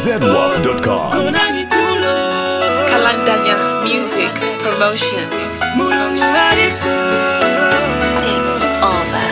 zedwap.com. Kalandanya Music Promotions. Take over.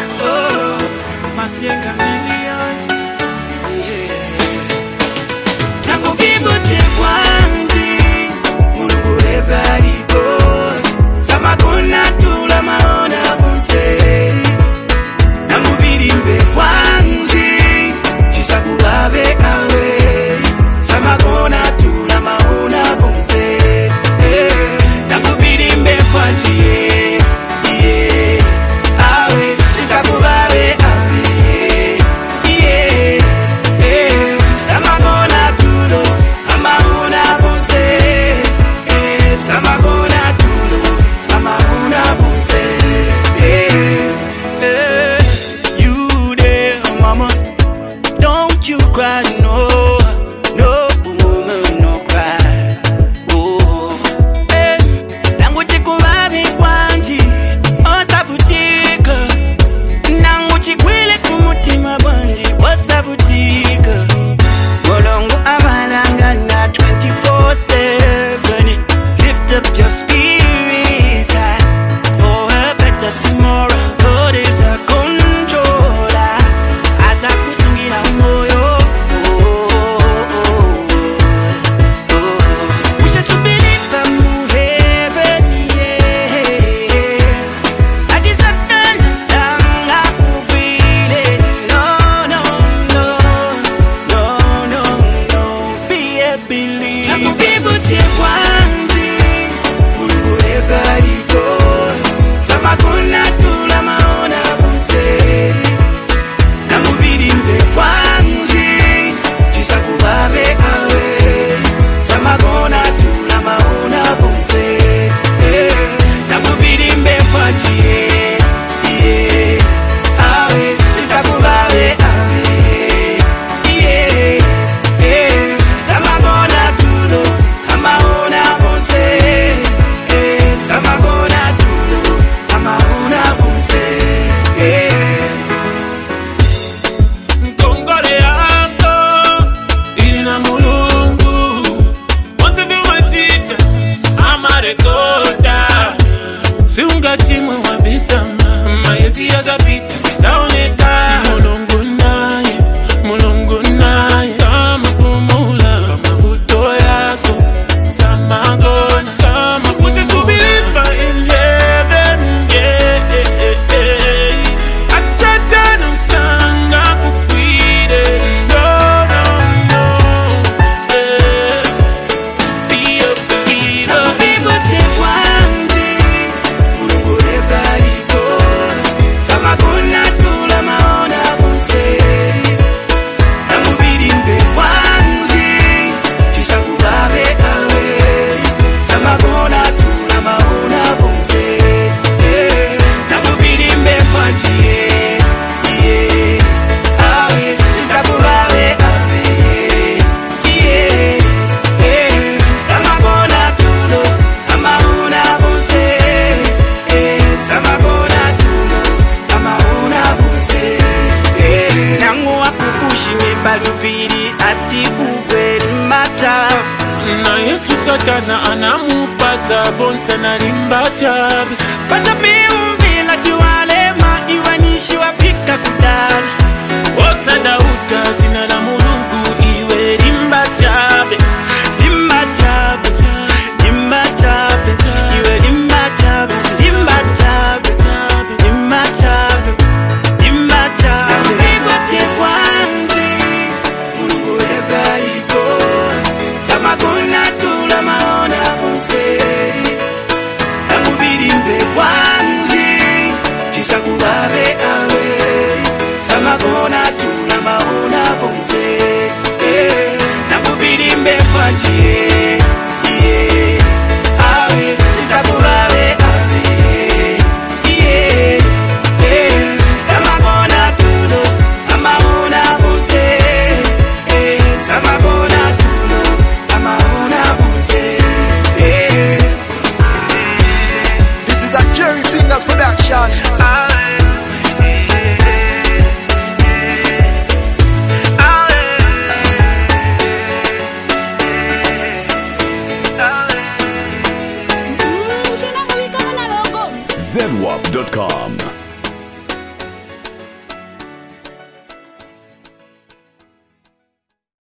Satana anamupasa vonsa na limba chabi Pachapi umbila kiwalema iwanishi wapika kudala Osa dauta zina la mulungu iwe limba chabi Limba chabi, limba chabi, iwe limba chabi Limba chabi, limba chabi, limba chabi Zivote kwanji, mulungu ebaliko Samakona tula maona ponse Namubidimbe kwanji, chisha kubabe awe Samakona tula maona ponse zedwap.com.